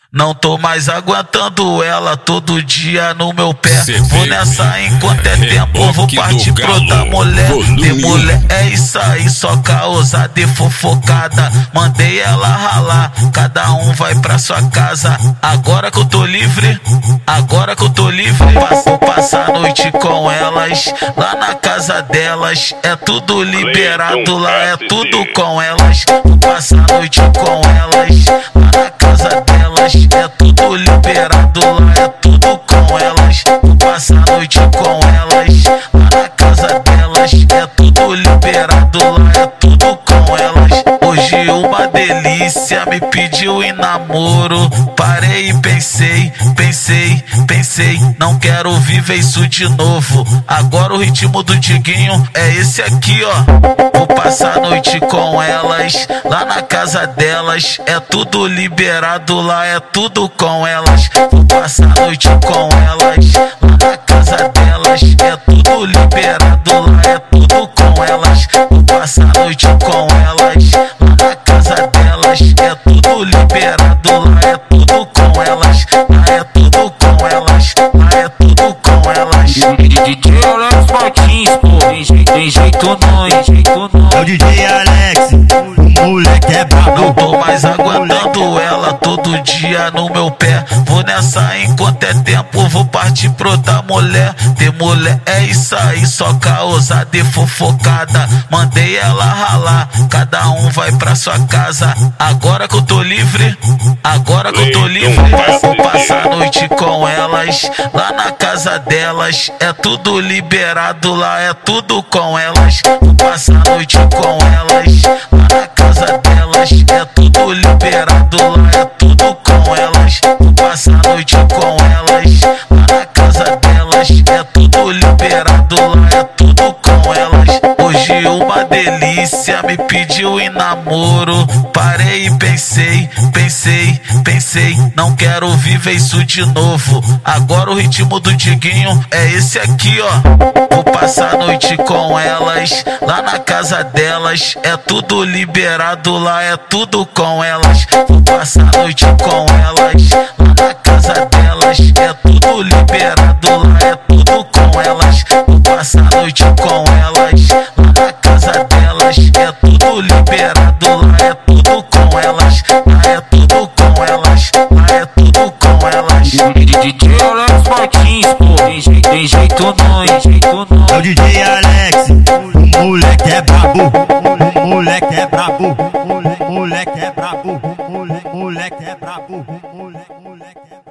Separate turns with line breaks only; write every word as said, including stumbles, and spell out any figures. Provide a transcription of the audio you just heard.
Não tô mais aguentando ela todo dia no meu pé. Vou nessa enquanto é tempo, vou partir pro outra mulher. De mulher é isso aí, só causada e fofocada. Mandei ela ralar, cada um vai pra sua casa. Agora que eu tô livre, agora que eu tô livre, vou passar a noite com elas, lá na casa delas. É tudo liberado lá, é tudo com elas. Vou passar a noite com elas, lá na casa delas. É tudo liberado lá, é tudo com elas. Vou passar a noite com elas, lá na casa delas. É tudo liberado lá, é tudo com elas. Hoje uma delícia me pediu em namoro. Parei e pensei, pensei, pensei, não quero viver isso de novo. Agora o ritmo do Diguinho é esse aqui, ó. Vou passar a noite com elas, lá na casa delas. É tudo liberado lá, é tudo com elas. Vou passar a noite com elas, lá na casa delas. É tudo liberado lá, é tudo com elas. Vou passar a noite com elas, lá na casa delas. É tudo liberado lá, é tudo com elas. Lá é tudo com elas, lá é tudo com elas.
D J Alex Martins, pô, tem jeito, tem jeito não, tem jeito não.
É o D J Alex, o moleque é brabo.
Não tô mais aguentando ela todo dia no meu pé. Vou nessa enquanto é tempo, vou partir pro outra mulher. De mulher é isso aí, só causada e fofocada. Mandei ela ralar, cada um vai pra sua casa. Agora que eu tô livre, agora que eu tô livre, vou passar a noite com elas, lá na casa delas. É tudo liberado lá, é tudo com elas. Vou passar a noite com elas, lá na casa delas. É tudo liberado lá, é tudo com elas. Vou passar a noite com elas, lá na casa delas. É tudo liberado lá, é tudo com elas. Hoje uma delícia me pediu em namoro. Parei e pensei, pensei, pensei, não quero viver isso de novo. Agora o ritmo do Diguinho é esse aqui, ó. Vou passar a noite com elas, lá na casa delas. É tudo liberado lá, é tudo com elas. Vou passar a noite com elas, lá na casa delas. É tudo liberado lá, é tudo com elas. Vou passar a noite com elas, lá na casa delas. É tudo liberado lá, é tudo com elas. Lá é tudo com elas, lá é tudo com elas.
D J Alex Martins, pô, tem jeito, tem jeito não, tem jeito não.
É o D J Alex, o moleque é brabo. O moleque é brabo. O moleque é brabo. O moleque é brabo. O moleque é brabo.